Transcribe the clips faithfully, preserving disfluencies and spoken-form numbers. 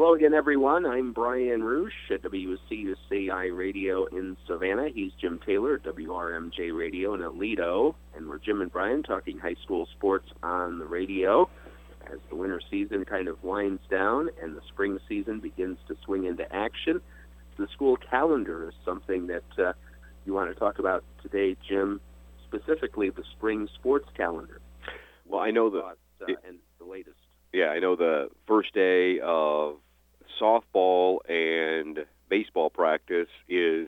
Hello again, everyone. I'm Brian Roosh at W C U C I Radio in Savannah. He's Jim Taylor at W R M J Radio in Aledo. And we're Jim and Brian talking high school sports on the radio as the winter season kind of winds down and the spring season begins to swing into action. The school calendar is something that uh, you want to talk about today, Jim, specifically the spring sports calendar. Well, I know the uh, it, and the latest. Yeah, I know the first day of softball and baseball practice is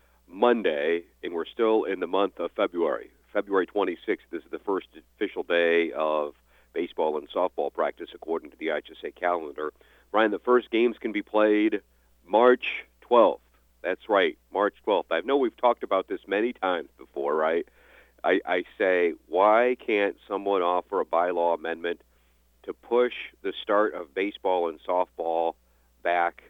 Monday, and we're still in the month of February. February twenty-sixth is the first official day of baseball and softball practice according to the I H S A calendar. Brian, the first games can be played March twelfth. That's right, March twelfth. I know we've talked about this many times before, right? I, I say, why can't someone offer a bylaw amendment to push the start of baseball and softball back,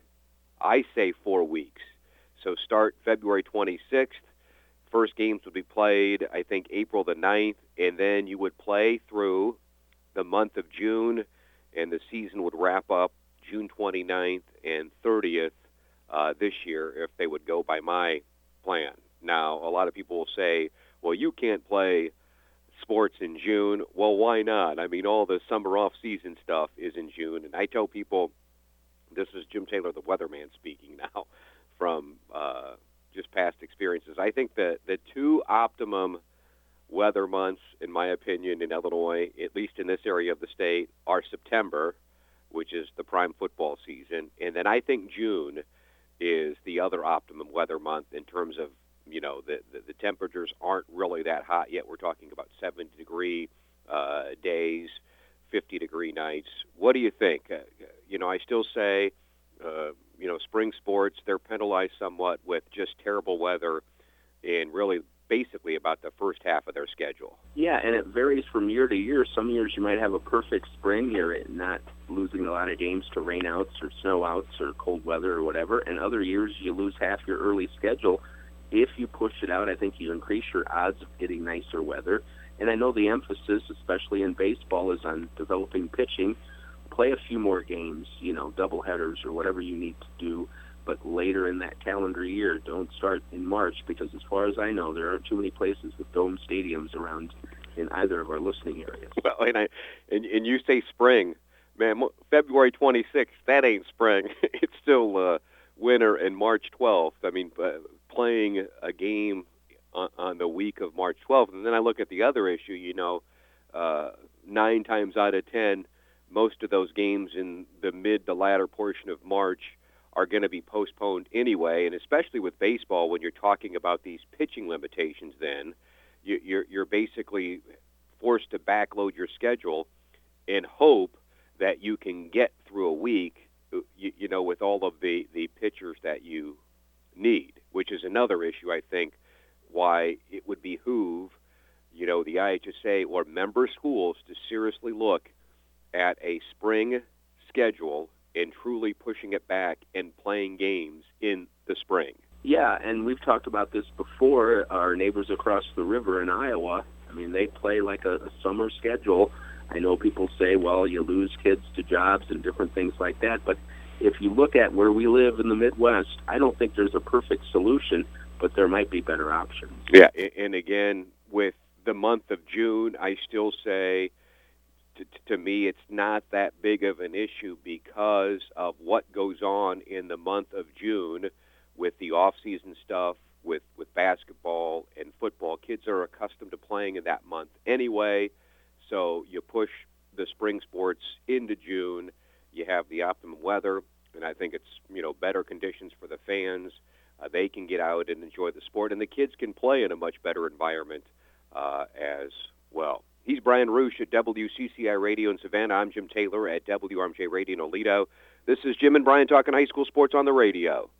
I say, four weeks. So start February twenty-sixth. First games would be played, I think, April the ninth, and then you would play through the month of June, and the season would wrap up June twenty-ninth and thirtieth uh, this year if they would go by my plan. Now, a lot of people will say, well, you can't play sports in June. Well, why not? I mean, all the summer off-season stuff is in June, and I tell people, this is Jim Taylor, the weatherman, speaking now from uh, just past experiences. I think that the two optimum weather months, in my opinion, in Illinois, at least in this area of the state, are September, which is the prime football season, and then I think June is the other optimum weather month in terms of, you know, the, the, the temperatures aren't really that hot yet. We're talking about seventy-degree uh, days, fifty-degree nights. What do you think? Uh, you know, I still say, uh, you know, spring sports, they're penalized somewhat with just terrible weather in really basically about the first half of their schedule. Yeah, and it varies from year to year. Some years you might have a perfect spring here, not losing a lot of games to rainouts or snowouts or cold weather or whatever, and other years you lose half your early schedule. If you push it out, I think you increase your odds of getting nicer weather. And I know the emphasis, especially in baseball, is on developing pitching. Play a few more games, you know, doubleheaders or whatever you need to do, but later in that calendar year. Don't start in March, because as far as I know, there aren't too many places with dome stadiums around in either of our listening areas. Well, and, I, and, and you say spring. Man, February twenty-sixth, that ain't spring. It's still uh, winter, and March twelfth. I mean, uh, playing a game on, on the week of March twelfth. And then I look at the other issue, you know, uh, nine times out of ten, most of those games in the mid to latter portion of March are going to be postponed anyway, and especially with baseball, when you're talking about these pitching limitations, then you, you're, you're basically forced to backload your schedule and hope that you can get through a week, you, you know, with all of the, the pitchers that you need, which is another issue, I think, why it would behoove, you know, the I H S A or member schools to seriously look at a spring schedule and truly pushing it back and playing games in the spring. Yeah, and we've talked about this before. Our neighbors across the river in Iowa, I mean, they play like a, a summer schedule. I know people say, well, you lose kids to jobs and different things like that, but if you look at where we live in the Midwest, I don't think there's a perfect solution, but there might be better options. Yeah, and again, with the month of June, I still say, to, to me, it's not that big of an issue because of what goes on in the month of June with the off-season stuff, with, with basketball and football. Kids are accustomed to playing in that month anyway, so you push the spring sports into June. You have the optimum weather, and I think it's, you know, better conditions for the fans. Uh, they can get out and enjoy the sport, and the kids can play in a much better environment uh, as well. He's Brian Roosh at W C C I Radio in Savannah. I'm Jim Taylor at W R M J Radio in Aledo. This is Jim and Brian talking high school sports on the radio.